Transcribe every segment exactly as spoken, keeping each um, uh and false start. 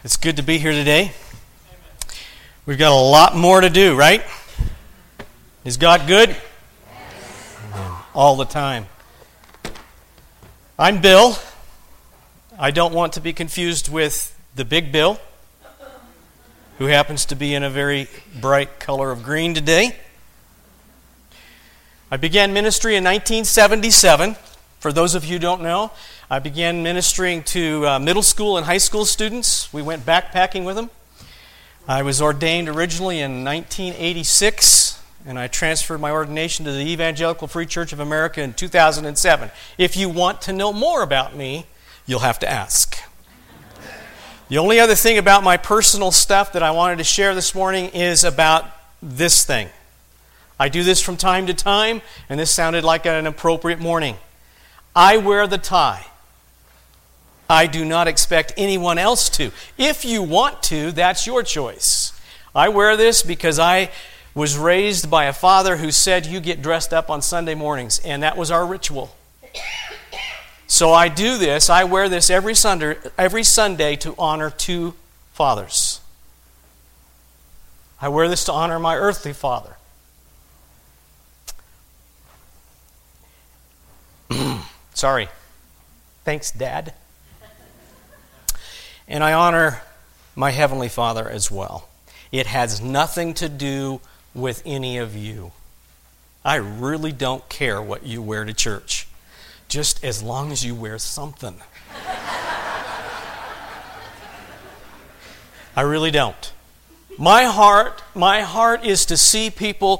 It's good to be here today. We've got a lot more to do, right? Is God good? Yes. All the time. I'm Bill. I don't want to be confused with the big Bill, who happens to be in a very bright color of green today. I began ministry in nineteen seventy-seven. For those of you who don't know, I began ministering to uh, middle school and high school students. We went backpacking with them. I was ordained originally in nineteen eighty-six, and I transferred my ordination to the Evangelical Free Church of America in two thousand seven. If you want to know more about me, you'll have to ask. The only other thing about my personal stuff that I wanted to share this morning is about this thing. I do this from time to time, and this sounded like an appropriate morning. I wear the tie. I do not expect anyone else to. If you want to, that's your choice. I wear this because I was raised by a father who said you get dressed up on Sunday mornings, and that was our ritual. So I do this, I wear this every Sunday, every Sunday to honor two fathers. I wear this to honor my earthly father. Sorry. Thanks, Dad. And I honor my Heavenly Father as well. It has nothing to do with any of you. I really don't care what you wear to church, just as long as you wear something. I really don't. My heart, my heart is to see people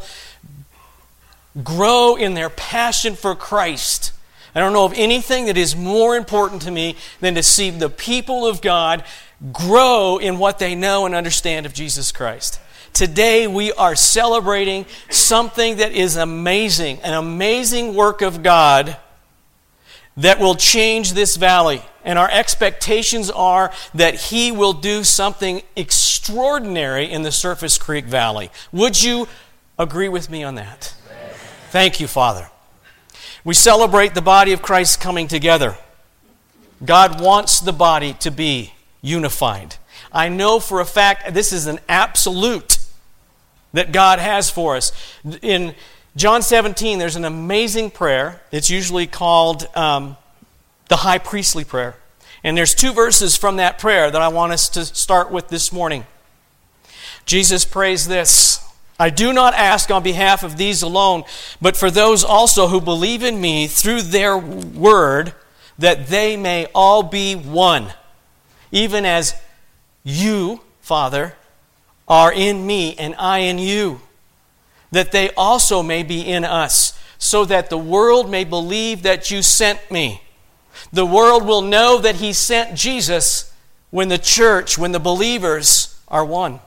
grow in their passion for Christ. I don't know of anything that is more important to me than to see the people of God grow in what they know and understand of Jesus Christ. Today we are celebrating something that is amazing, an amazing work of God that will change this valley. And our expectations are that He will do something extraordinary in the Surface Creek Valley. Would you agree with me on that? Thank you, Father. We celebrate the body of Christ coming together. God wants the body to be unified. I know for a fact this is an absolute that God has for us. In John seventeen, there's an amazing prayer. It's usually called um, the high priestly prayer. And there's two verses from that prayer that I want us to start with this morning. Jesus prays this: I do not ask on behalf of these alone, but for those also who believe in me through their word, that they may all be one, even as you, Father, are in me and I in you, that they also may be in us, so that the world may believe that you sent me. The world will know that He sent Jesus when the church, when the believers are one.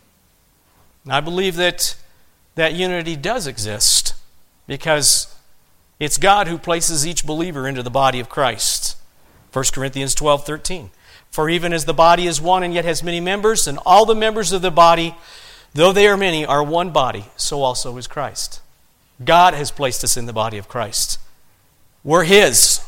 I believe that that unity does exist because it's God who places each believer into the body of Christ. First Corinthians twelve thirteen. For even as the body is one and yet has many members, and all the members of the body, though they are many, are one body, so also is Christ. God has placed us in the body of Christ. We're His.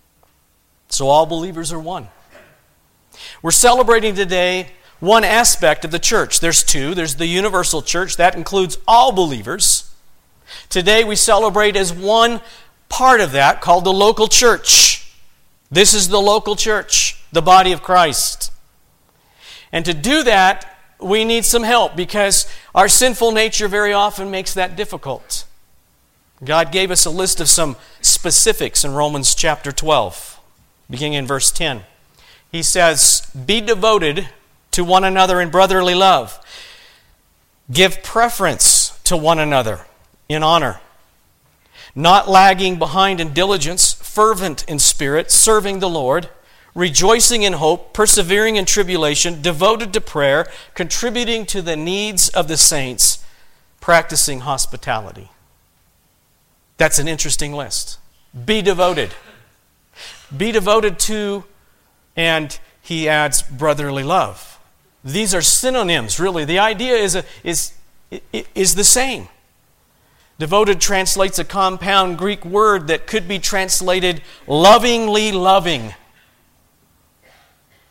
So all believers are one. We're celebrating today one aspect of the church. There's two. There's the universal church. That includes all believers. Today we celebrate as one part of that called the local church. This is the local church, the body of Christ. And to do that, we need some help because our sinful nature very often makes that difficult. God gave us a list of some specifics in Romans chapter twelve, beginning in verse ten. He says, be devoted to one another in brotherly love. Give preference to one another in honor. Not lagging behind in diligence, fervent in spirit, serving the Lord, rejoicing in hope, persevering in tribulation, devoted to prayer, contributing to the needs of the saints, practicing hospitality. That's an interesting list. Be devoted. Be devoted to, and he adds, brotherly love. These are synonyms, really. The idea is, a, is, is the same. Devoted translates a compound Greek word that could be translated lovingly loving.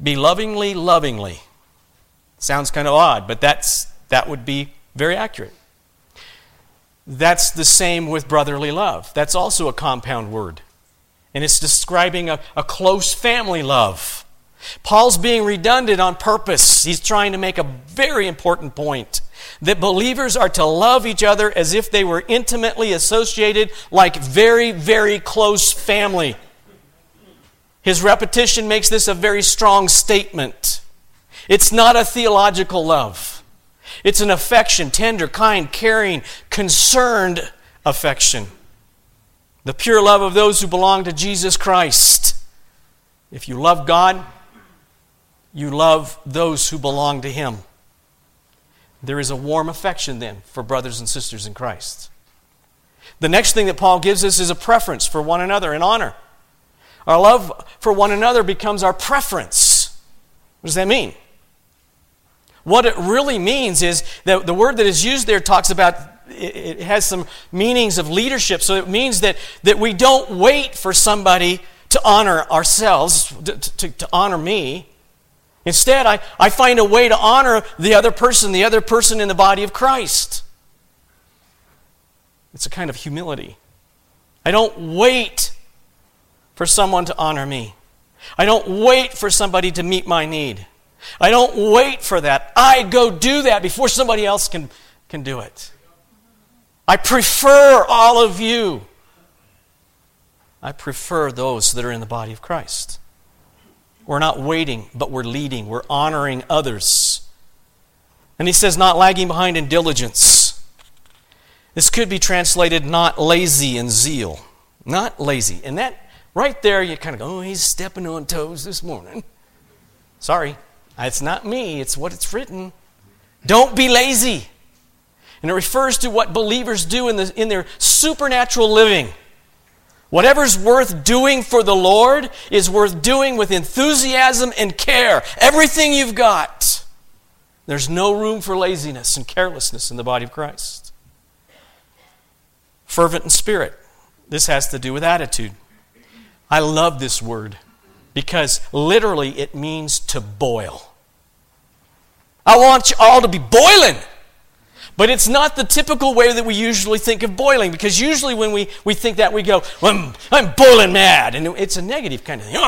be lovingly, lovingly. Sounds kind of odd, but that's that would be very accurate. That's the same with brotherly love. That's also a compound word. And it's describing a, a close family love. Paul's being redundant on purpose. He's trying to make a very important point. That believers are to love each other as if they were intimately associated, like very, very close family. His repetition makes this a very strong statement. It's not a theological love. It's an affection, tender, kind, caring, concerned affection. The pure love of those who belong to Jesus Christ. If you love God, you love those who belong to Him. There is a warm affection then for brothers and sisters in Christ. The next thing that Paul gives us is a preference for one another in honor. Our love for one another becomes our preference. What does that mean? What it really means is that the word that is used there talks about, it has some meanings of leadership. So it means that, that we don't wait for somebody to honor ourselves, to, to, to honor me. Instead, I, I find a way to honor the other person, the other person in the body of Christ. It's a kind of humility. I don't wait for someone to honor me. I don't wait for somebody to meet my need. I don't wait for that. I go do that before somebody else can, can do it. I prefer all of you. I prefer those that are in the body of Christ. We're not waiting, but we're leading. We're honoring others. And he says, not lagging behind in diligence. This could be translated, not lazy in zeal. Not lazy. And that, right there, you kind of go, oh, he's stepping on toes this morning. Sorry. It's not me. It's what it's written. Don't be lazy. And it refers to what believers do in, the, in their supernatural living. Whatever's worth doing for the Lord is worth doing with enthusiasm and care. Everything you've got. There's no room for laziness and carelessness in the body of Christ. Fervent in spirit. This has to do with attitude. I love this word because literally it means to boil. I want you all to be boiling. But it's not the typical way that we usually think of boiling, because usually when we, we think that, we go, well, I'm, I'm boiling mad. And it's a negative kind of thing.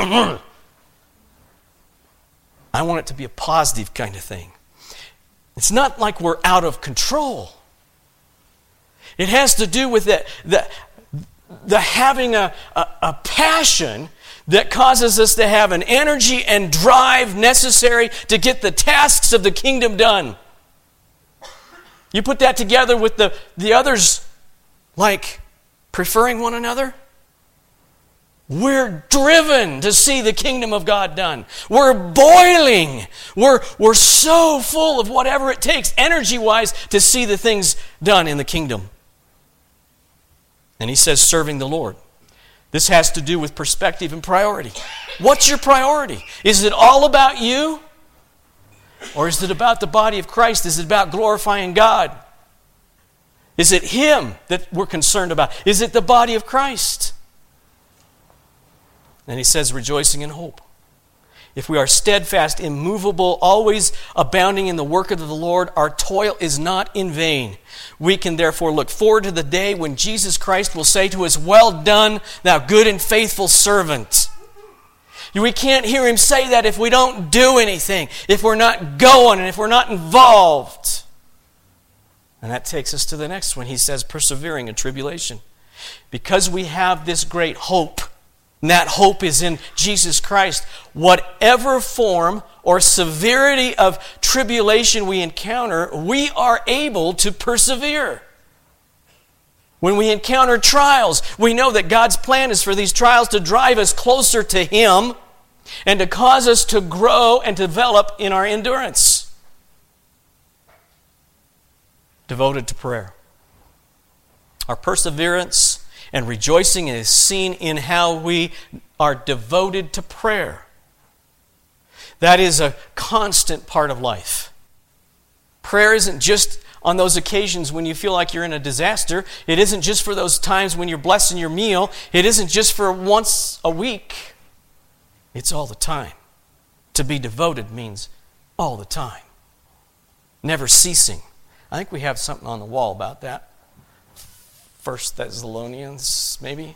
I want it to be a positive kind of thing. It's not like we're out of control. It has to do with the, the, the having a, a, a passion that causes us to have an energy and drive necessary to get the tasks of the kingdom done. You put that together with the, the others, like preferring one another. We're driven to see the kingdom of God done. We're boiling. We're, we're so full of whatever it takes, energy-wise, to see the things done in the kingdom. And he says, serving the Lord. This has to do with perspective and priority. What's your priority? Is it all about you? Or is it about the body of Christ? Is it about glorifying God? Is it Him that we're concerned about? Is it the body of Christ? And he says, rejoicing in hope. If we are steadfast, immovable, always abounding in the work of the Lord, our toil is not in vain. We can therefore look forward to the day when Jesus Christ will say to us, well done, thou good and faithful servant. We can't hear Him say that if we don't do anything, if we're not going, and if we're not involved. And that takes us to the next one. He says, persevering in tribulation. Because we have this great hope, and that hope is in Jesus Christ, whatever form or severity of tribulation we encounter, we are able to persevere. When we encounter trials, we know that God's plan is for these trials to drive us closer to Him and to cause us to grow and develop in our endurance. Devoted to prayer. Our perseverance and rejoicing is seen in how we are devoted to prayer. That is a constant part of life. Prayer isn't just on those occasions when you feel like you're in a disaster. It isn't just for those times when you're blessing your meal. It isn't just for once a week. It's all the time. To be devoted means all the time, never ceasing. I think we have something on the wall about that. First Thessalonians, maybe.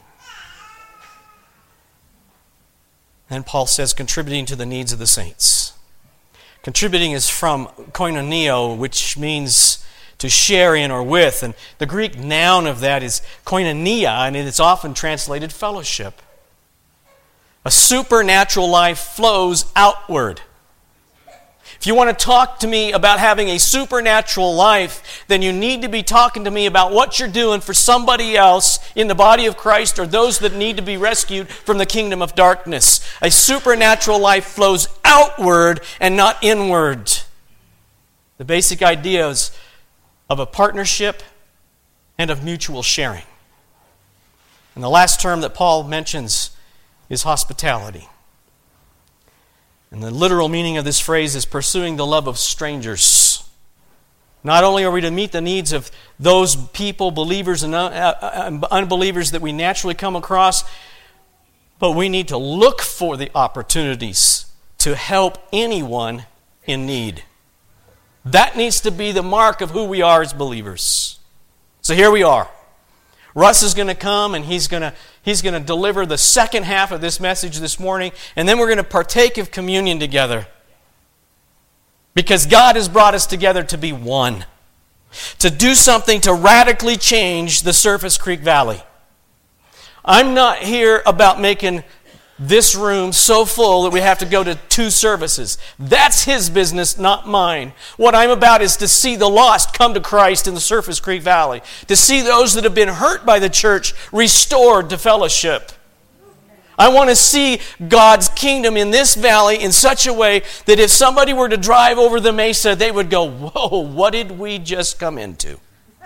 And Paul says, contributing to the needs of the saints. Contributing is from koinoneo, which means to share in or with. And the Greek noun of that is koinonia, and it's often translated fellowship. A supernatural life flows outward. If you want to talk to me about having a supernatural life, then you need to be talking to me about what you're doing for somebody else in the body of Christ or those that need to be rescued from the kingdom of darkness. A supernatural life flows outward and not inward. The basic ideas of a partnership and of mutual sharing. And the last term that Paul mentions is hospitality. And the literal meaning of this phrase is pursuing the love of strangers. Not only are we to meet the needs of those people, believers and unbelievers that we naturally come across, but we need to look for the opportunities to help anyone in need. That needs to be the mark of who we are as believers. So here we are. Russ is going to come and he's going to he's going to deliver the second half of this message this morning, and then we're going to partake of communion together. Because God has brought us together to be one. To do something to radically change the Surface Creek Valley. I'm not here about making this room so full that we have to go to two services. That's his business, not mine. What I'm about is to see the lost come to Christ in the Surface Creek Valley. To see those that have been hurt by the church restored to fellowship. I want to see God's kingdom in this valley in such a way that if somebody were to drive over the mesa, they would go, whoa, what did we just come into?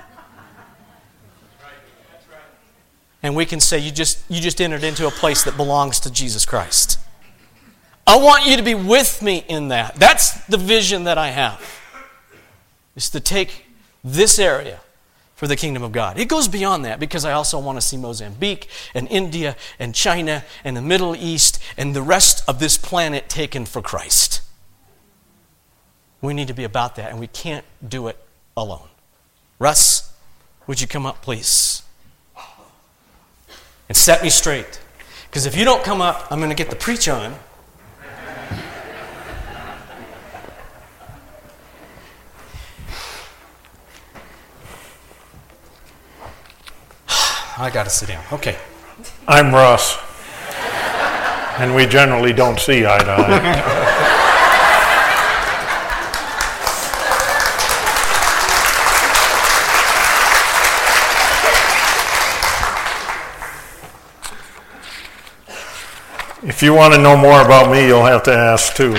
And we can say, you just you just entered into a place that belongs to Jesus Christ. I want you to be with me in that. That's the vision that I have. Is to take this area for the kingdom of God. It goes beyond that because I also want to see Mozambique and India and China and the Middle East and the rest of this planet taken for Christ. We need to be about that, and we can't do it alone. Russ, would you come up, please? And set me straight. Because if you don't come up, I'm going to get the preach on. I got to sit down. Okay. I'm Russ. And we generally don't see eye to eye. If you want to know more about me, you'll have to ask too.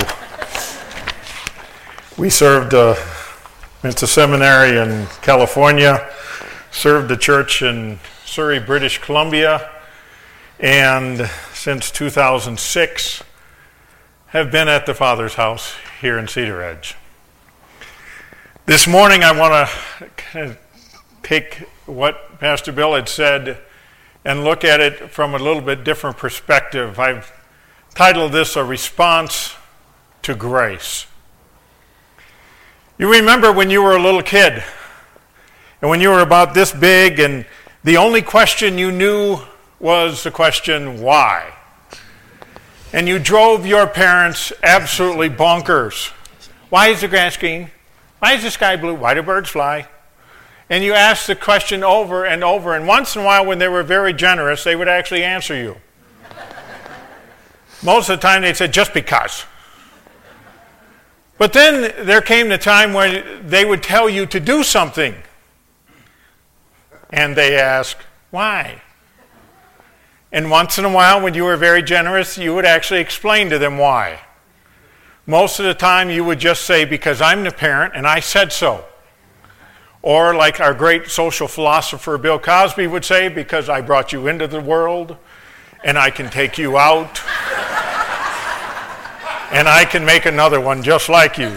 We served, uh, went to seminary in California, served the church in Surrey, British Columbia, and since two thousand six have been at the Father's house here in Cedar Edge. This morning I want to kind of take what Pastor Bill had said and look at it from a little bit different perspective. I've titled this A Response to Grace. You remember when you were a little kid, and when you were about this big, and the only question you knew was the question, why? And you drove your parents absolutely bonkers. Why is the grass green? Why is the sky blue? Why do birds fly? And you asked the question over and over, and once in a while when they were very generous, they would actually answer you. Most of the time they'd say, just because. But then there came the time when they would tell you to do something. And they ask, why? And once in a while, when you were very generous, you would actually explain to them why. Most of the time, you would just say, because I'm the parent and I said so. Or like our great social philosopher Bill Cosby would say, because I brought you into the world and I can take you out and I can make another one just like you.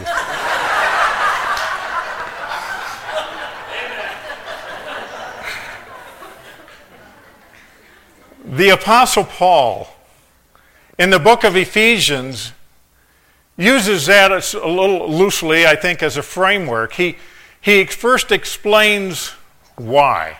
The Apostle Paul, in the book of Ephesians, uses that as a little loosely, I think, as a framework. He, he first explains why.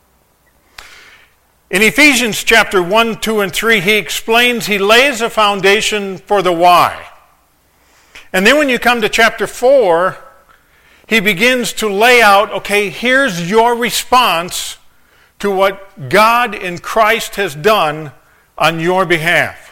In Ephesians chapter one, two, and three, he explains, he lays a foundation for the why. And then when you come to chapter four, he begins to lay out, okay, here's your response to what God in Christ has done on your behalf.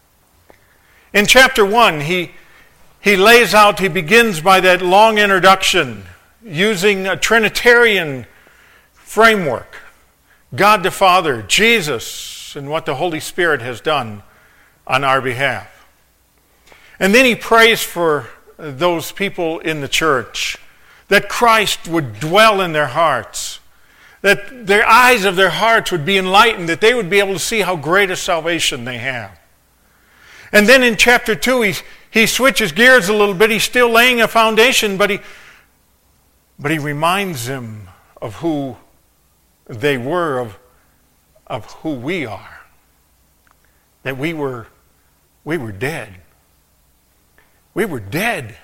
In chapter one, he, he lays out, he begins by that long introduction using a Trinitarian framework. God the Father, Jesus, and what the Holy Spirit has done on our behalf. And then he prays for those people in the church, that Christ would dwell in their hearts, that their eyes of their hearts would be enlightened, that they would be able to see how great a salvation they have. And then in chapter two, he, he switches gears a little bit. He's still laying a foundation, but he, but he reminds them of who they were, of, of who we are. That we were, we were dead. We were dead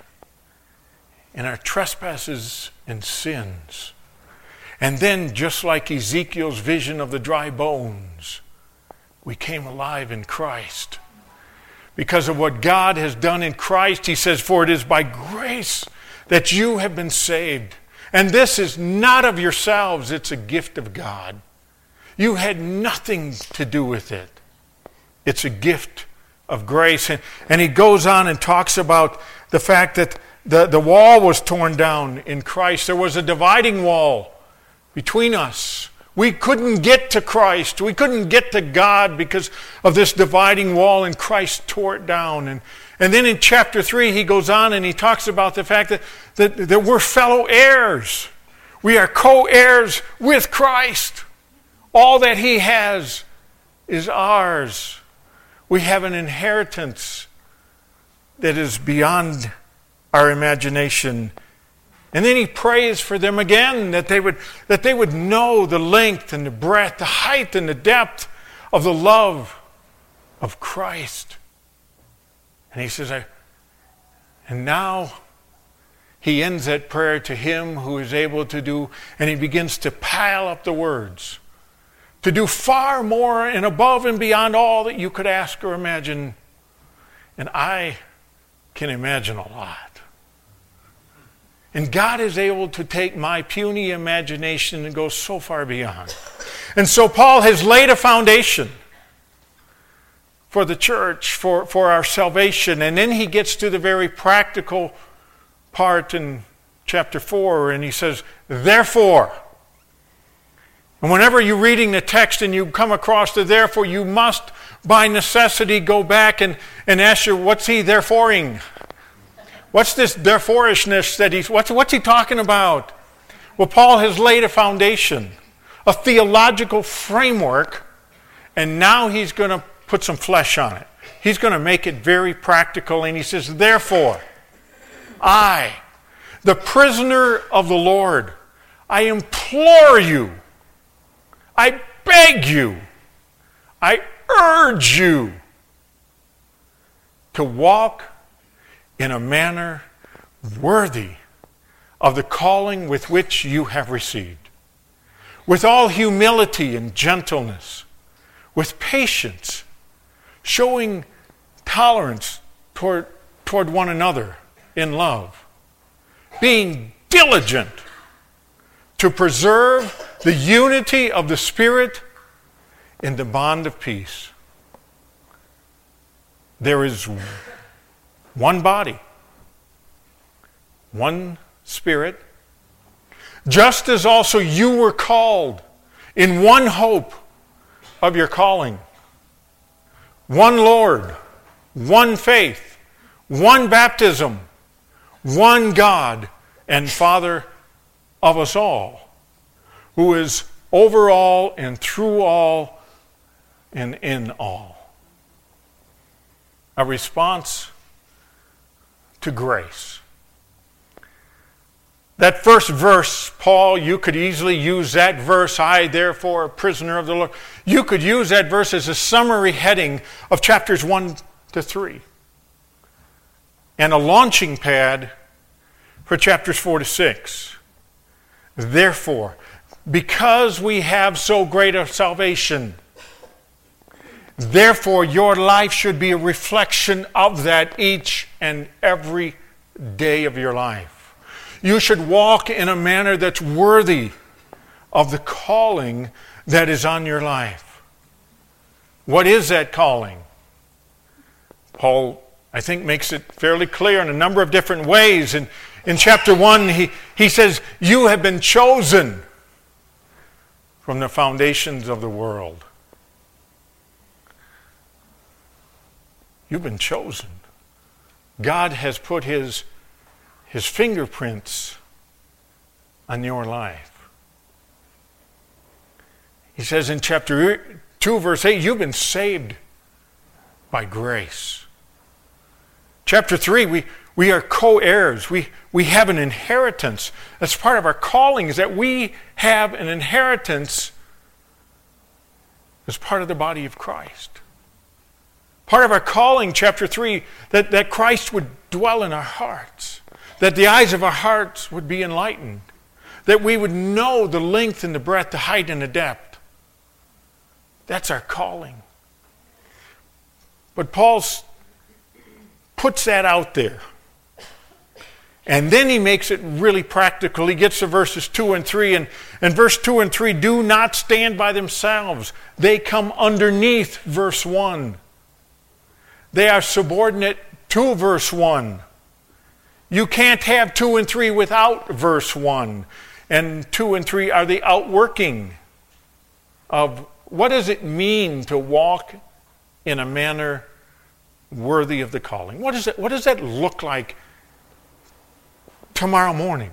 in our trespasses and sins. And then, just like Ezekiel's vision of the dry bones, we came alive in Christ. Because of what God has done in Christ, he says, for it is by grace that you have been saved. And this is not of yourselves, it's a gift of God. You had nothing to do with it. It's a gift of grace. And, and he goes on and talks about the fact that the, the wall was torn down in Christ. There was a dividing wall between us. We couldn't get to Christ. We couldn't get to God because of this dividing wall, and Christ tore it down. And, and then in chapter three, he goes on and he talks about the fact that, that, that we're fellow heirs. We are co-heirs with Christ. All that he has is ours. We have an inheritance that is beyond our imagination. And then he prays for them again, that they would, that they would know the length and the breadth, the height and the depth of the love of Christ. And he says, I, and now he ends that prayer to him who is able to do, and he begins to pile up the words, to do far more and above and beyond all that you could ask or imagine. And I can imagine a lot. And God is able to take my puny imagination and go so far beyond. And so Paul has laid a foundation for the church, for, for our salvation. And then he gets to the very practical part in chapter four, and he says, therefore. And whenever you're reading the text and you come across the therefore, you must by necessity go back and, and ask you, what's he thereforeing? What's this thereforeishness that he's, what's, what's he talking about? Well, Paul has laid a foundation, a theological framework, and now he's going to put some flesh on it. He's going to make it very practical, and he says, therefore, I, the prisoner of the Lord, I implore you, I beg you, I urge you to walk in a manner worthy of the calling with which you have received, with all humility and gentleness, with patience, showing tolerance toward, toward one another in love, being diligent to preserve the unity of the Spirit in the bond of peace. There is one body, one Spirit, just as also you were called in one hope of your calling. One Lord, one faith, one baptism, one God and Father of us all, who is over all and through all and in all. A response to grace. That first verse, Paul, you could easily use that verse, I therefore a prisoner of the Lord. You could use that verse as a summary heading of chapters one to three. and a launching pad for chapters four to six. Therefore, because we have so great a salvation, therefore your life should be a reflection of that each and every day of your life. You should walk in a manner that's worthy of the calling that is on your life. What is that calling? Paul, I think, makes it fairly clear in a number of different ways. In, in chapter one, he, he says, you have been chosen from the foundations of the world. You've been chosen. God has put his, his fingerprints on your life. He says in chapter two, verse eight, you've been saved by grace. Chapter three, we, we are co-heirs. We, we have an inheritance. That's part of our calling, is that we have an inheritance as part of the body of Christ. Part of our calling, chapter three, that, that Christ would dwell in our hearts, that the eyes of our hearts would be enlightened, that we would know the length and the breadth, the height and the depth. That's our calling. But Paul puts that out there. And then he makes it really practical. He gets to verses two and three. And, and verse two and three do not stand by themselves. They come underneath verse one. They are subordinate to verse one. You can't have two and three without verse one. And two and three are the outworking of what does it mean to walk in a manner worthy of the calling. What, is it, what does that look like tomorrow morning?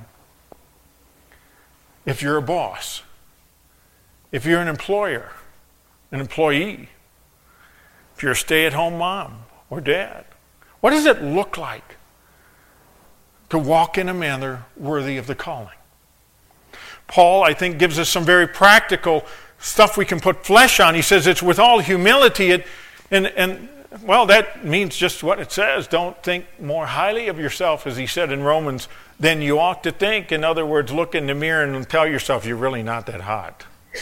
If you're a boss, if you're an employer, an employee, if you're a stay-at-home mom or dad, what does it look like to walk in a manner worthy of the calling? Paul, I think, gives us some very practical stuff we can put flesh on. He says it's with all humility, it, and, and well, that means just what it says. Don't think more highly of yourself, as he said in Romans, than you ought to think. In other words, look in the mirror and tell yourself you're really not that hot.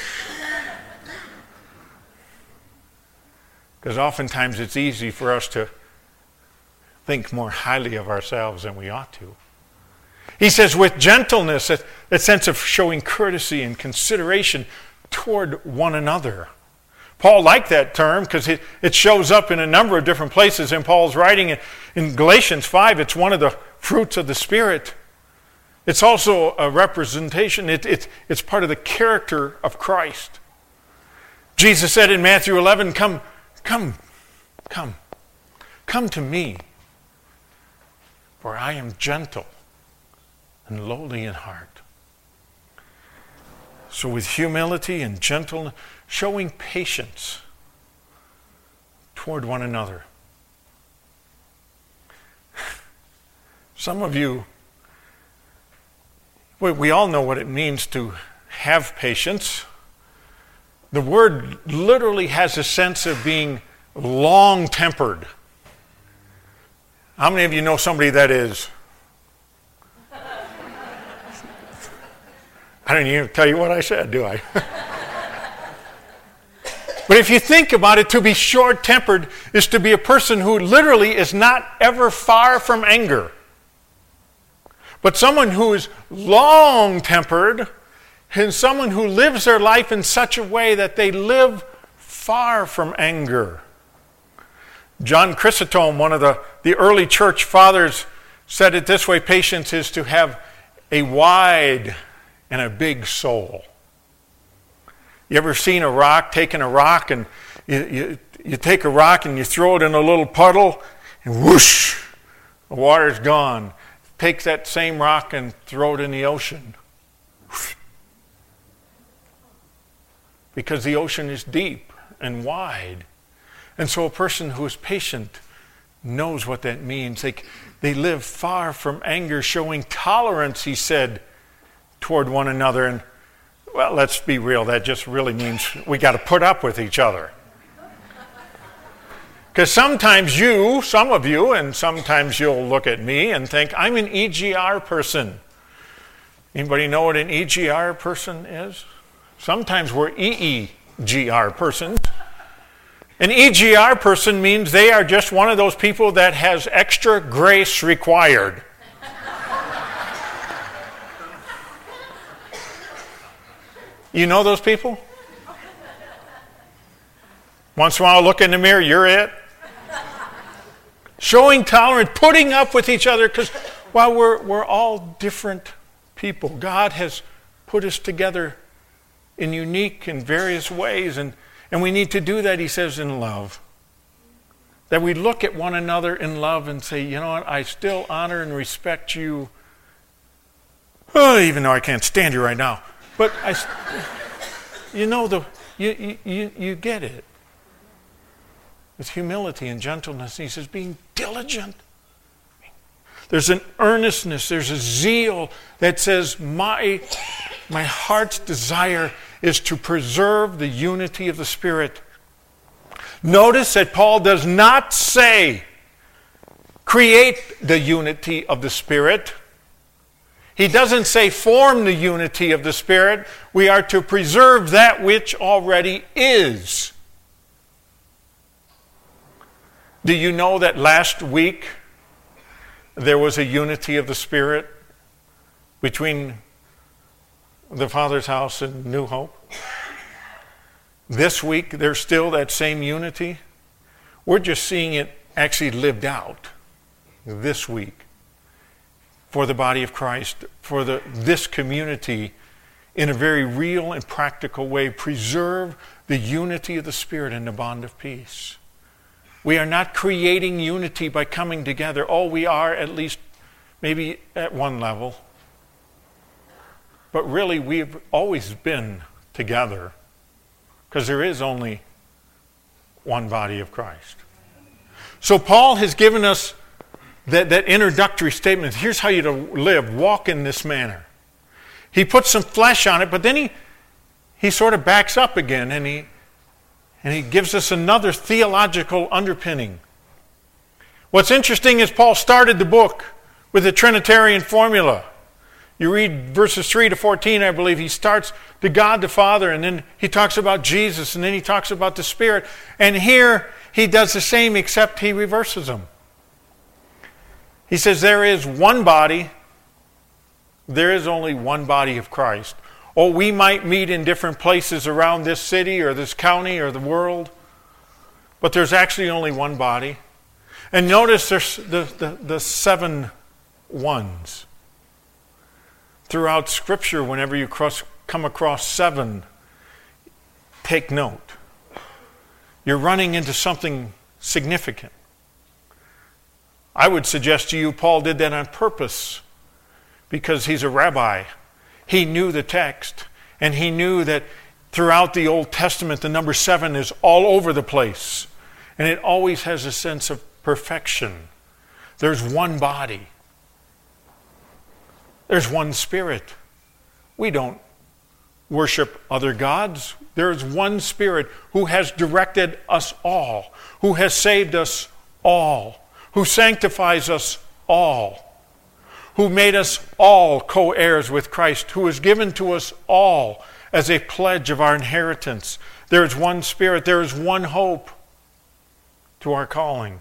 Because oftentimes it's easy for us to think more highly of ourselves than we ought to. He says with gentleness, that, that sense of showing courtesy and consideration toward one another. Paul liked that term because it, it shows up in a number of different places in Paul's writing. In, in Galatians five, it's one of the fruits of the Spirit. It's also a representation. It, it, it's part of the character of Christ. Jesus said in Matthew eleven, come, come, come, come to me, for I am gentle and lowly in heart. So with humility and gentleness, showing patience toward one another. Some of you, we, we all know what it means to have patience. The word literally has a sense of being long-tempered. How many of you know somebody that is? I don't even tell you what I said, do I? But if you think about it, to be short-tempered is to be a person who literally is not ever far from anger. But someone who is long-tempered is someone who lives their life in such a way that they live far from anger. John Chrysostom, one of the, the early church fathers, said it this way: patience is to have a wide and a big soul. You ever seen a rock, taking a rock, and you, you, you take a rock and you throw it in a little puddle, and whoosh, the water's gone. Take that same rock and throw it in the ocean. Because the ocean is deep and wide. And so a person who is patient knows what that means. They, they live far from anger, showing tolerance, he said, toward one another. And, well, let's be real, that just really means we got to put up with each other. Because sometimes you, some of you, and sometimes you'll look at me and think, I'm an E G R person. Anybody know what an E G R person is? Sometimes we're E E G R persons. An E G R person means they are just one of those people that has extra grace required. You know those people? Once in a while, look in the mirror, you're it. Showing tolerance, putting up with each other, because while we're, we're all different people, God has put us together in unique and various ways, and, and we need to do that, he says, in love. That we look at one another in love and say, you know what, I still honor and respect you, oh, even though I can't stand you right now. But I, you know, the you, you, you get it. With humility and gentleness. He says, being diligent. There's an earnestness, there's a zeal that says, my, my heart's desire is to preserve the unity of the Spirit. Notice that Paul does not say, create the unity of the Spirit. He doesn't say, form the unity of the Spirit. We are to preserve that which already is. Do you know that last week there was a unity of the Spirit between the Father's house and New Hope? This week there's still that same unity. We're just seeing it actually lived out this week for the body of Christ, for the, this community in a very real and practical way. Preserve the unity of the Spirit and the bond of peace. We are not creating unity by coming together. Oh, we are at least maybe at one level. But really, we've always been together because there is only one body of Christ. So Paul has given us that, that introductory statement. Here's how you to live. Walk in this manner. He puts some flesh on it, but then he, he sort of backs up again and he And he gives us another theological underpinning. What's interesting is Paul started the book with a Trinitarian formula. You read verses three to fourteen, I believe. He starts to God the Father, and then he talks about Jesus, and then he talks about the Spirit. And here he does the same, except he reverses them. He says there is one body. There is only one body of Christ. Oh, we might meet in different places around this city or this county or the world, but there's actually only one body. And notice there's the, the, the seven ones. Throughout Scripture, whenever you cross, come across seven, take note. You're running into something significant. I would suggest to you Paul did that on purpose because he's a rabbi. He knew the text, and he knew that throughout the Old Testament, the number seven is all over the place, and it always has a sense of perfection. There's one body. There's one Spirit. We don't worship other gods. There is one Spirit who has directed us all, who has saved us all, who sanctifies us all, who made us all co-heirs with Christ, who has given to us all as a pledge of our inheritance. There is one Spirit, there is one hope to our calling.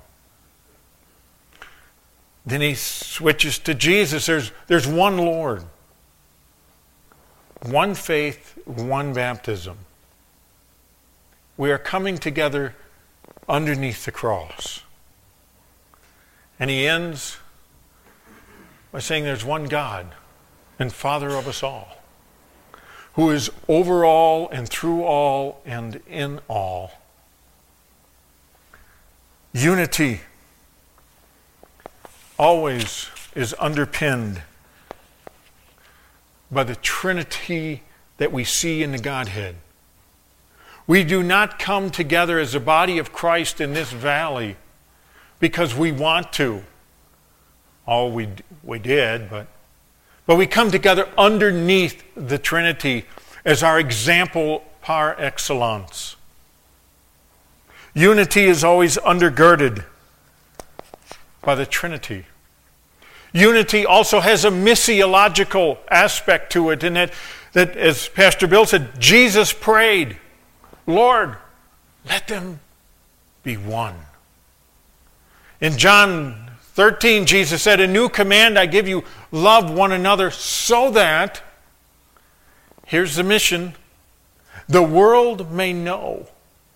Then he switches to Jesus. There's, there's one Lord, one faith, one baptism. We are coming together underneath the cross. And he ends by saying there's one God and Father of us all, who is over all and through all and in all. Unity always is underpinned by the Trinity that we see in the Godhead. We do not come together as a body of Christ in this valley because we want to. Oh, we we did, but but we come together underneath the Trinity as our example par excellence. Unity is always undergirded by the Trinity. Unity also has a missiological aspect to it, in that, that, as Pastor Bill said, Jesus prayed, Lord, let them be one. In John thirteen, Jesus said, a new command I give you, love one another, so that, here's the mission, the world may know.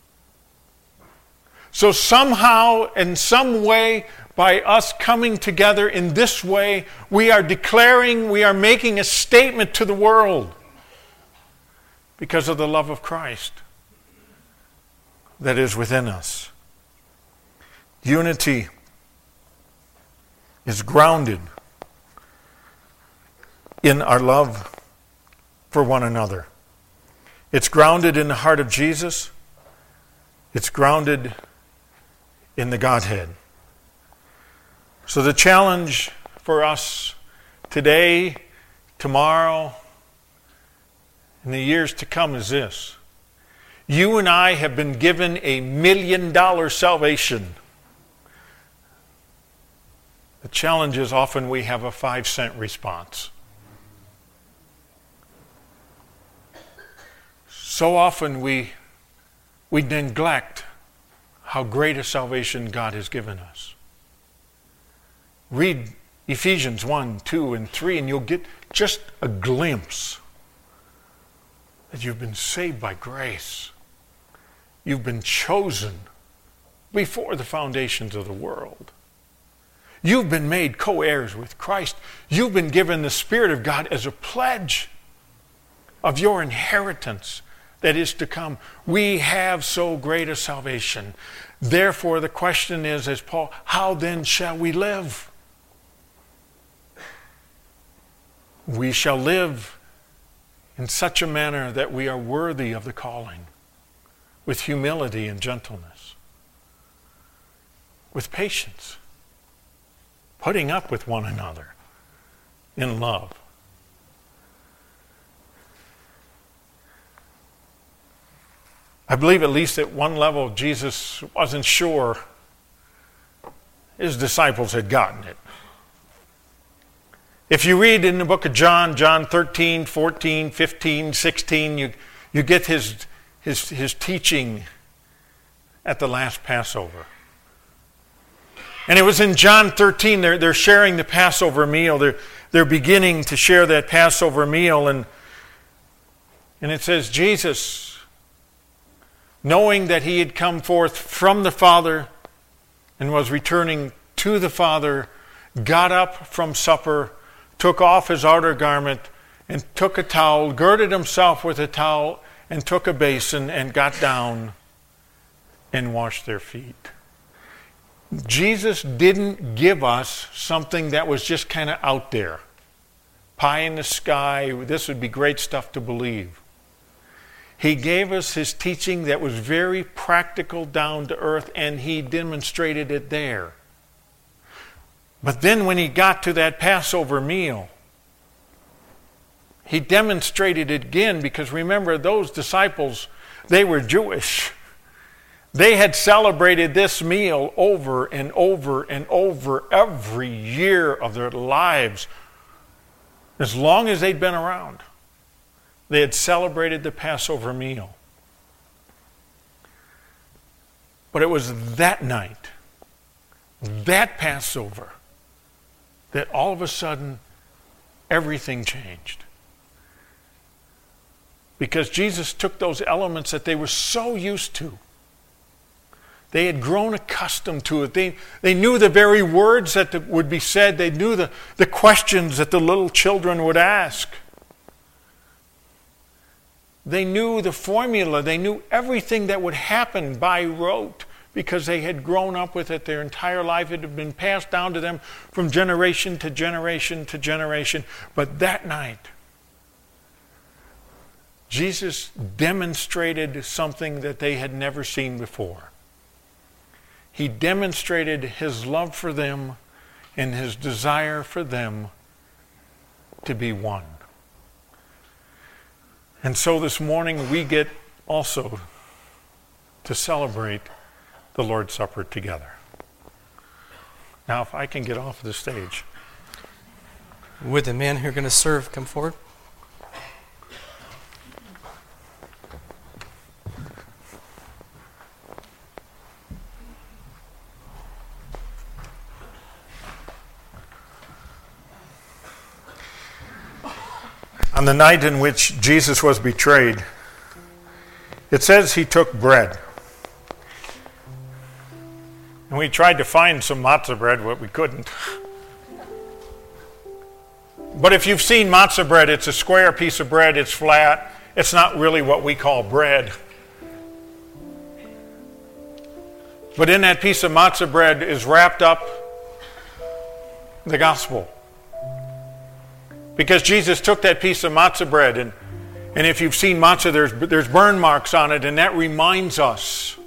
So somehow, in some way, by us coming together in this way, we are declaring, we are making a statement to the world because of the love of Christ that is within us. Unity is grounded in our love for one another. It's grounded in the heart of Jesus. It's grounded in the Godhead. So the challenge for us today, tomorrow, in the years to come is this. You and I have been given a million dollar salvation. The challenge is often we have a five cent response. So often we, we neglect how great a salvation God has given us. Read Ephesians one, two, and three, and you'll get just a glimpse that you've been saved by grace. You've been chosen before the foundations of the world. You've been made co-heirs with Christ. You've been given the Spirit of God as a pledge of your inheritance that is to come. We have so great a salvation. Therefore, the question is, as Paul, how then shall we live? We shall live in such a manner that we are worthy of the calling, with humility and gentleness, with patience, putting up with one another in love. I believe at least at one level Jesus wasn't sure his disciples had gotten it. If you read in the book of John, John thirteen, fourteen, fifteen, sixteen, you, you get his, his, his teaching at the last Passover. And it was in John thirteen, they're, they're sharing the Passover meal. They're, they're beginning to share that Passover meal. And, and it says, Jesus, knowing that he had come forth from the Father and was returning to the Father, got up from supper, took off his outer garment, and took a towel, girded himself with a towel, and took a basin, and got down and washed their feet. Jesus didn't give us something that was just kind of out there. Pie in the sky, this would be great stuff to believe. He gave us his teaching that was very practical, down to earth, and he demonstrated it there. But then when he got to that Passover meal, he demonstrated it again, because remember, those disciples, they were Jewish. They had celebrated this meal over and over and over every year of their lives. As long as they'd been around, they had celebrated the Passover meal. But it was that night, that Passover, that all of a sudden everything changed. Because Jesus took those elements that they were so used to. They had grown accustomed to it. They, they knew the very words that would be said. They knew the, the questions that the little children would ask. They knew the formula. They knew everything that would happen by rote, because they had grown up with it their entire life. It had been passed down to them from generation to generation to generation. But that night, Jesus demonstrated something that they had never seen before. He demonstrated his love for them and his desire for them to be one. And so this morning we get also to celebrate the Lord's Supper together. Now, if I can get off the stage. Would the men who are going to serve come forward? On the night in which Jesus was betrayed, it says he took bread. And we tried to find some matzah bread, but we couldn't. But if you've seen matzah bread, it's a square piece of bread, it's flat. It's not really what we call bread. But in that piece of matzah bread is wrapped up the gospel. Because Jesus took that piece of matzah bread, and, and if you've seen matzah, there's, there's burn marks on it, and that reminds us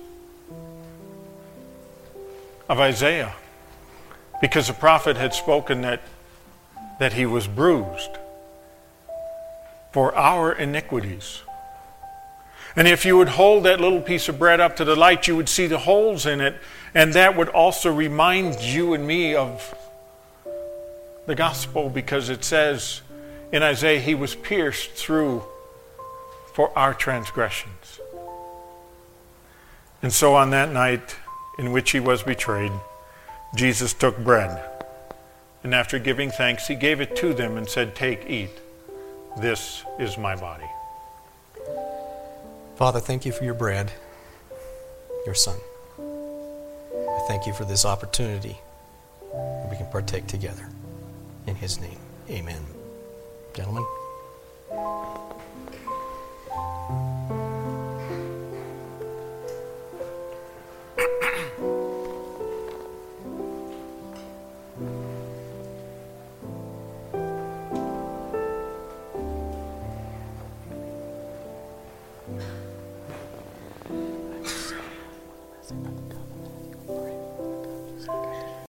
of Isaiah. Because the prophet had spoken that, that he was bruised for our iniquities. And if you would hold that little piece of bread up to the light, you would see the holes in it, and that would also remind you and me of the gospel, because it says in Isaiah, he was pierced through for our transgressions. And so on that night in which he was betrayed, Jesus took bread, and after giving thanks, he gave it to them and said, "Take, eat. This is my body." Father, thank you for your bread, your Son. I thank you for this opportunity that we can partake together. In his name, amen. Gentlemen.